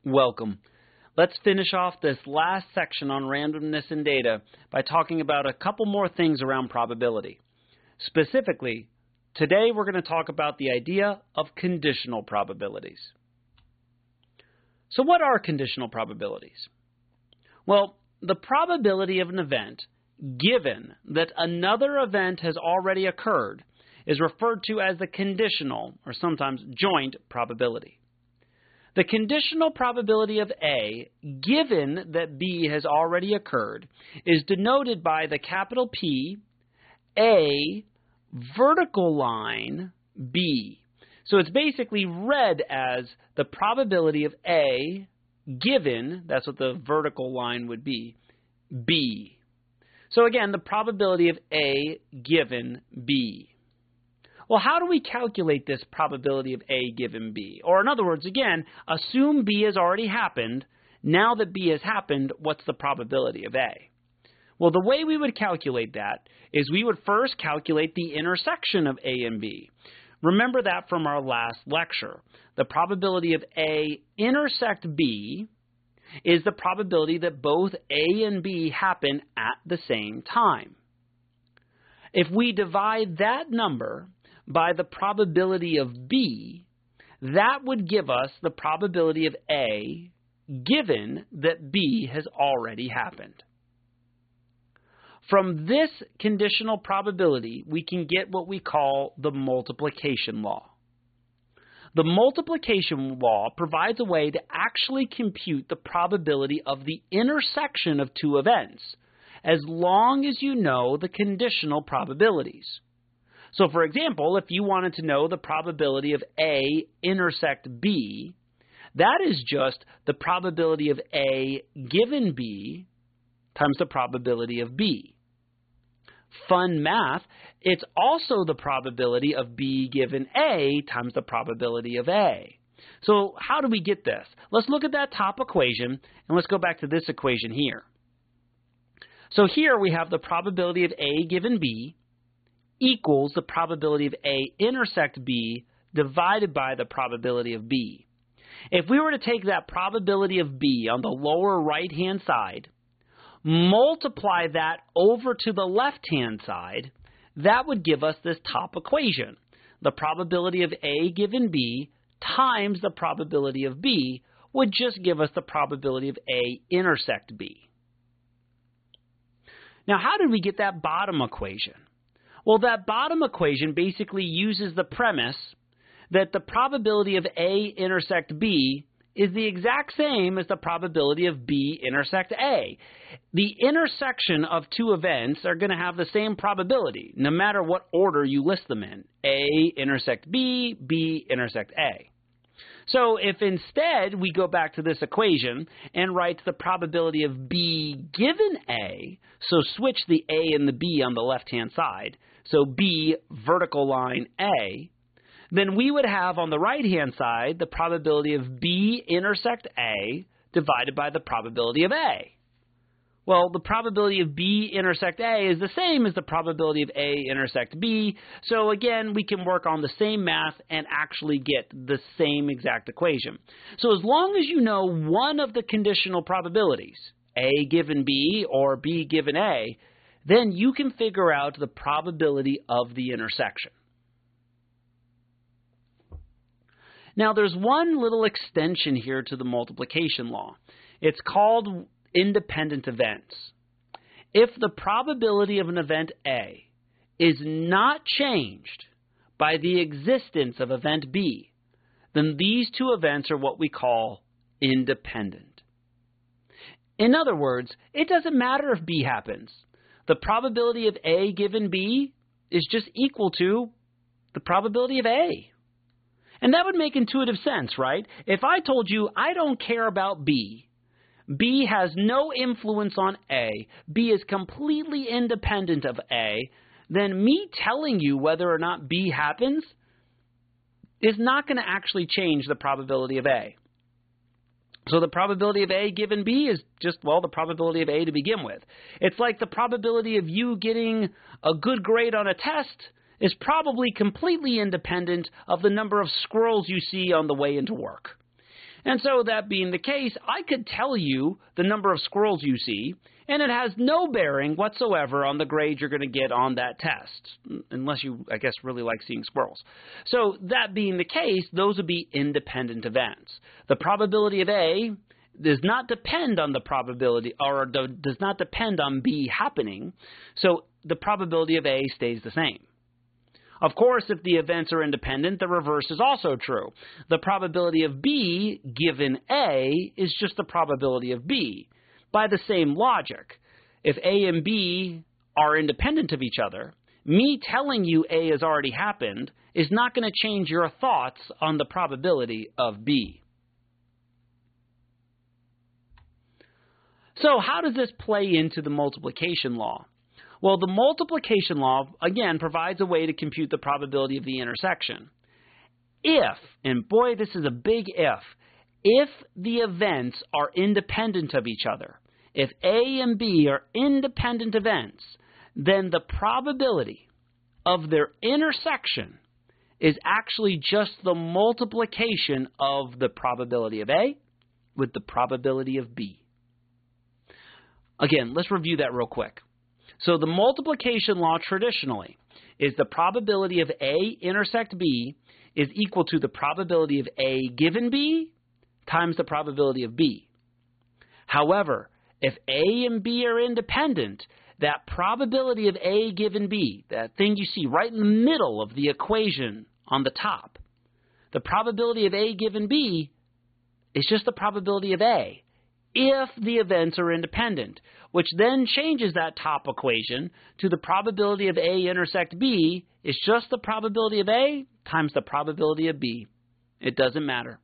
Welcome. Let's finish off this last section on randomness in data by talking about a couple more things around probability. Specifically, today we're going to talk about the idea of conditional probabilities. So what are conditional probabilities? Well, the probability of an event, given that another event has already occurred, is referred to as the conditional, or sometimes joint, probability. The conditional probability of A, given that B has already occurred, is denoted by the capital P, A, vertical line, B. So it's basically read as the probability of A, given, that's what the vertical line would be, B. So again, the probability of A given B. Well, how do we calculate this probability of A given B? Or in other words, again, assume B has already happened. Now that B has happened, what's the probability of A? Well, the way we would calculate that is we would first calculate the intersection of A and B. Remember that from our last lecture. The probability of A intersect B is the probability that both A and B happen at the same time. If we divide that number by the probability of B, that would give us the probability of A given that B has already happened. From this conditional probability, we can get what we call the multiplication law. The multiplication law provides a way to actually compute the probability of the intersection of two events, as long as you know the conditional probabilities. So, for example, if you wanted to know the probability of A intersect B, that is just the probability of A given B times the probability of B. Fun math, it's also the probability of B given A times the probability of A. So how do we get this? Let's look at that top equation, and let's go back to this equation here. So here we have the probability of A given B equals the probability of A intersect B divided by the probability of B. If we were to take that probability of B on the lower right-hand side, multiply that over to the left-hand side, that would give us this top equation. The probability of A given B times the probability of B would just give us the probability of A intersect B. Now, how did we get that bottom equation? Well, that bottom equation basically uses the premise that the probability of A intersect B is the exact same as the probability of B intersect A. The intersection of two events are going to have the same probability, no matter what order you list them in. A intersect B, B intersect A. So if instead we go back to this equation and write the probability of B given A, so switch the A and the B on the left-hand side, so B vertical line A, then we would have on the right-hand side the probability of B intersect A divided by the probability of A. Well, the probability of B intersect A is the same as the probability of A intersect B, so again, we can work on the same math and actually get the same exact equation. So as long as you know one of the conditional probabilities, A given B or B given A, then you can figure out the probability of the intersection. Now, there's one little extension here to the multiplication law. It's called independent events. If the probability of an event A is not changed by the existence of event B, then these two events are what we call independent. In other words, it doesn't matter if B happens. The probability of A given B is just equal to the probability of A. And that would make intuitive sense, right? If I told you I don't care about B, B has no influence on A, B is completely independent of A, then me telling you whether or not B happens is not going to actually change the probability of A. So the probability of A given B is just, well, the probability of A to begin with. It's like the probability of you getting a good grade on a test is probably completely independent of the number of squirrels you see on the way into work. And so that being the case, I could tell you the number of squirrels you see, and it has no bearing whatsoever on the grade you're going to get on that test, unless you, I guess, really like seeing squirrels. So that being the case, those would be independent events. The probability of A does not depend on the probability, or does not depend on B happening, so the probability of A stays the same. Of course, if the events are independent, the reverse is also true. The probability of B given A is just the probability of B. By the same logic, if A and B are independent of each other, me telling you A has already happened is not going to change your thoughts on the probability of B. So how does this play into the multiplication law? Well, the multiplication law, again, provides a way to compute the probability of the intersection. If, and boy, this is a big if the events are independent of each other, if A and B are independent events, then the probability of their intersection is actually just the multiplication of the probability of A with the probability of B. Again, let's review that real quick. So the multiplication law traditionally is the probability of A intersect B is equal to the probability of A given B times the probability of B. However, if A and B are independent, that probability of A given B, that thing you see right in the middle of the equation on the top, the probability of A given B is just the probability of A if the events are independent, which then changes that top equation to the probability of A intersect B is just the probability of A times the probability of B. It doesn't matter.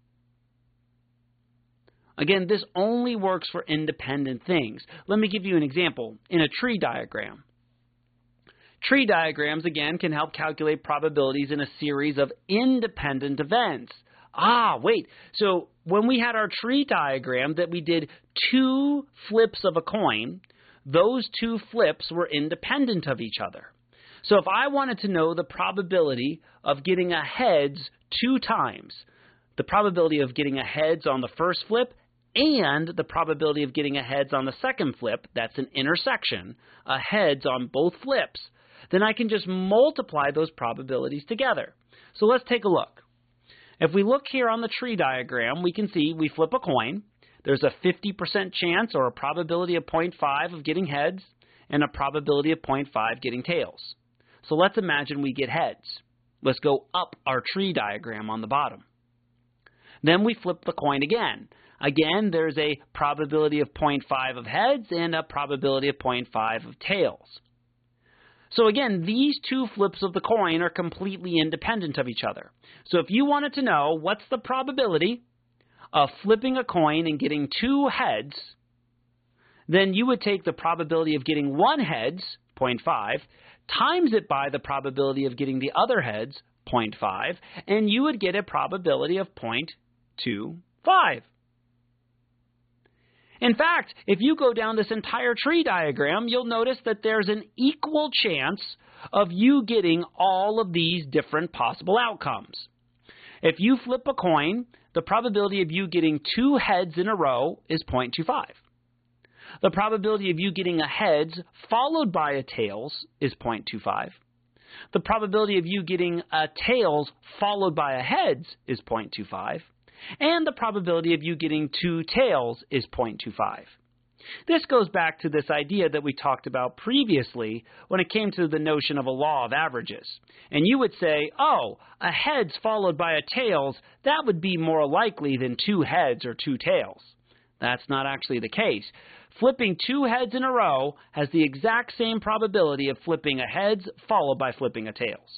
Again, this only works for independent things. Let me give you an example. In a tree diagram. Tree diagrams, again, can help calculate probabilities in a series of independent events. Wait. So when we had our tree diagram that we did 2 flips of a coin, those 2 flips were independent of each other. So if I wanted to know the probability of getting a heads 2 times, the probability of getting a heads on the first flip and the probability of getting a heads on the second flip, that's an intersection, a heads on both flips, then I can just multiply those probabilities together. So let's take a look. If we look here on the tree diagram, we can see we flip a coin. There's a 50% chance or a probability of 0.5 of getting heads and a probability of 0.5 getting tails. So let's imagine we get heads. Let's go up our tree diagram on the bottom. Then we flip the coin again. Again, there's a probability of 0.5 of heads and a probability of 0.5 of tails. So again, these 2 flips of the coin are completely independent of each other. So if you wanted to know what's the probability of flipping a coin and getting 2 heads, then you would take the probability of getting 1 heads, 0.5, times it by the probability of getting the other heads, 0.5, and you would get a probability of 0.25. In fact, if you go down this entire tree diagram, you'll notice that there's an equal chance of you getting all of these different possible outcomes. If you flip a coin, the probability of you getting 2 heads in a row is 0.25. The probability of you getting a heads followed by a tails is 0.25. The probability of you getting a tails followed by a heads is 0.25. And the probability of you getting 2 tails is 0.25. This goes back to this idea that we talked about previously when it came to the notion of a law of averages. And you would say, oh, a heads followed by a tails, that would be more likely than 2 heads or 2 tails. That's not actually the case. Flipping 2 heads in a row has the exact same probability of flipping a heads followed by flipping a tails.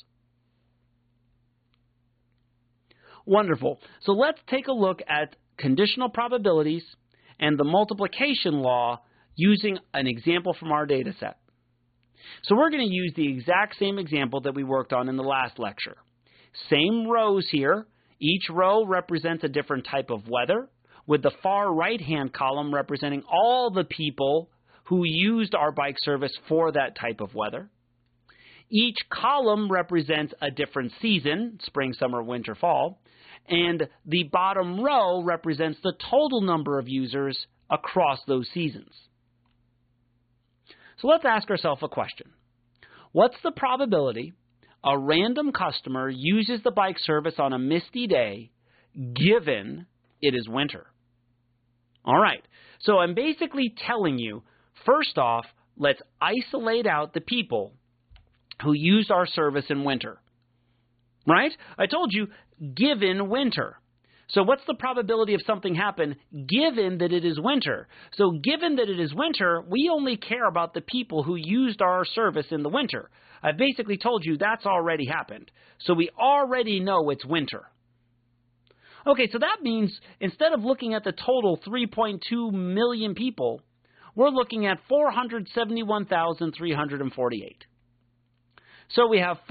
Wonderful. So let's take a look at conditional probabilities and the multiplication law using an example from our data set. So we're going to use the exact same example that we worked on in the last lecture. Same rows here. Each row represents a different type of weather, with the far right-hand column representing all the people who used our bike service for that type of weather. Each column represents a different season, spring, summer, winter, fall. and the bottom row represents the total number of users across those seasons. So let's ask ourselves a question. What's the probability a random customer uses the bike service on a misty day given it is winter? All right, so I'm basically telling you, first off, let's isolate out the people who used our service in winter. Right? I told you, given winter. So what's the probability of something happen given that it is winter? So given that it is winter, we only care about the people who used our service in the winter. I've basically told you that's already happened. So we already know it's winter. Okay, so that means instead of looking at the total 3.2 million people, we're looking at 471,348. So we have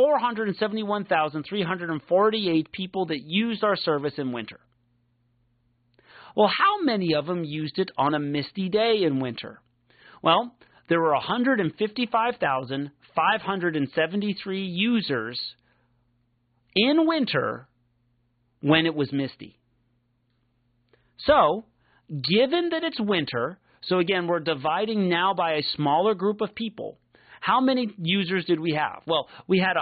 471,348 people that used our service in winter. Well, how many of them used it on a misty day in winter? Well, there were 155,573 users in winter when it was misty. So, given that it's winter, so again, we're dividing now by a smaller group of people. How many users did we have? Well, we had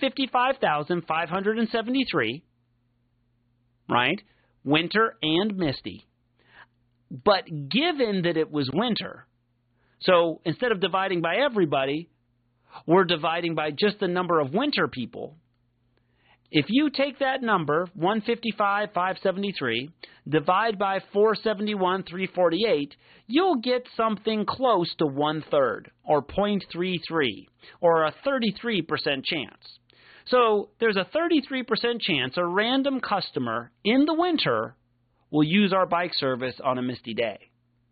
155,573, right? Winter and misty. But given that it was winter, so instead of dividing by everybody, we're dividing by just the number of winter people. If you take that number, 155,573, divide by 471,348, you'll get something close to 1/3, or 0.33, or a 33% chance. So there's a 33% chance a random customer in the winter will use our bike service on a misty day.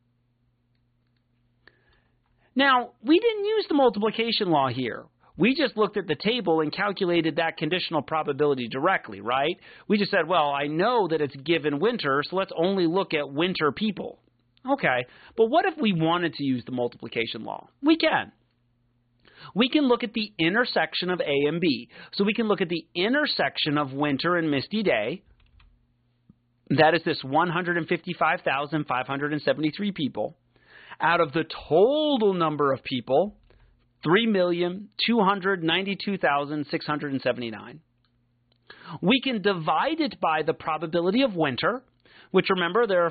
Now, we didn't use the multiplication law here. We just looked at the table and calculated that conditional probability directly, right? We just said, well, I know that it's given winter, so let's only look at winter people. Okay, but what if we wanted to use the multiplication law? We can. We can look at the intersection of A and B. So we can look at the intersection of winter and misty day. That is this 155,573 people. Out of the total number of people, 3,292,679. We can divide it by the probability of winter, which, remember, there are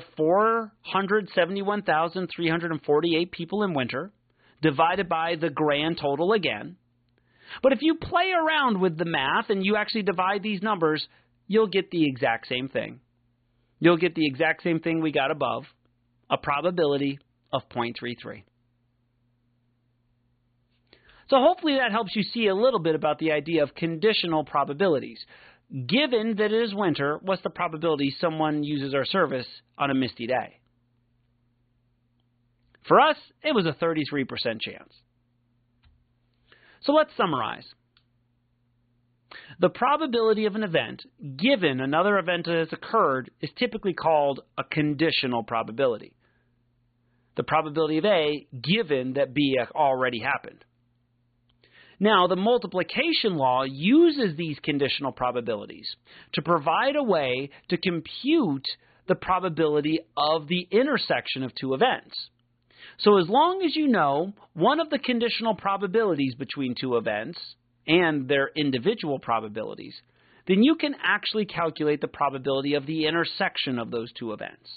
471,348 people in winter, divided by the grand total again. But if you play around with the math and you actually divide these numbers, you'll get the exact same thing. You'll get the exact same thing we got above, a probability of 0.33. So hopefully that helps you see a little bit about the idea of conditional probabilities. Given that it is winter, what's the probability someone uses our service on a misty day? For us, it was a 33% chance. So let's summarize. The probability of an event, given another event has occurred, is typically called a conditional probability. The probability of A, given that B already happened. Now, the multiplication law uses these conditional probabilities to provide a way to compute the probability of the intersection of two events. So as long as you know one of the conditional probabilities between two events and their individual probabilities, then you can actually calculate the probability of the intersection of those two events.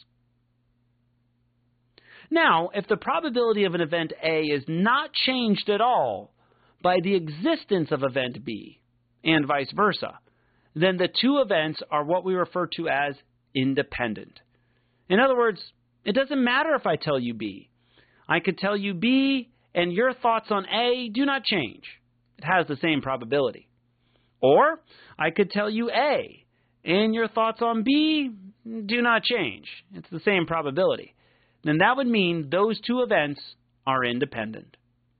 Now, if the probability of an event A is not changed at all by the existence of event B, and vice versa, then the two events are what we refer to as independent. In other words, it doesn't matter if I tell you B. I could tell you B, and your thoughts on A do not change. It has the same probability. Or I could tell you A, and your thoughts on B do not change. It's the same probability. Then that would mean those two events are independent.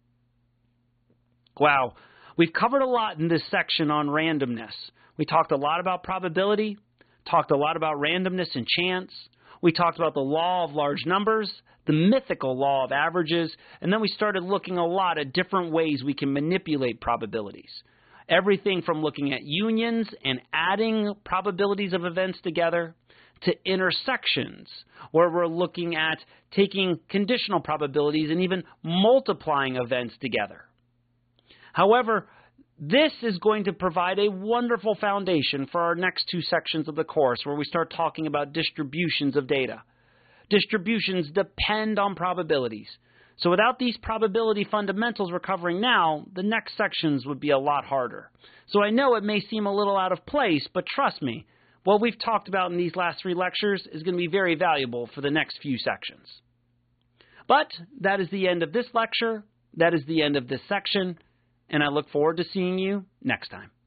Wow, we've covered a lot in this section on randomness. We talked a lot about probability, talked a lot about randomness and chance. We talked about the law of large numbers, the mythical law of averages, and then we started looking a lot at different ways we can manipulate probabilities. Everything from looking at unions and adding probabilities of events together to intersections, where we're looking at taking conditional probabilities and even multiplying events together. However, this is going to provide a wonderful foundation for our next two sections of the course, where we start talking about distributions of data. Distributions depend on probabilities. So without these probability fundamentals we're covering now, the next sections would be a lot harder. So I know it may seem a little out of place, but trust me, what we've talked about in these last 3 lectures is going to be very valuable for the next few sections. But that is the end of this lecture. That is the end of this section. And I look forward to seeing you next time.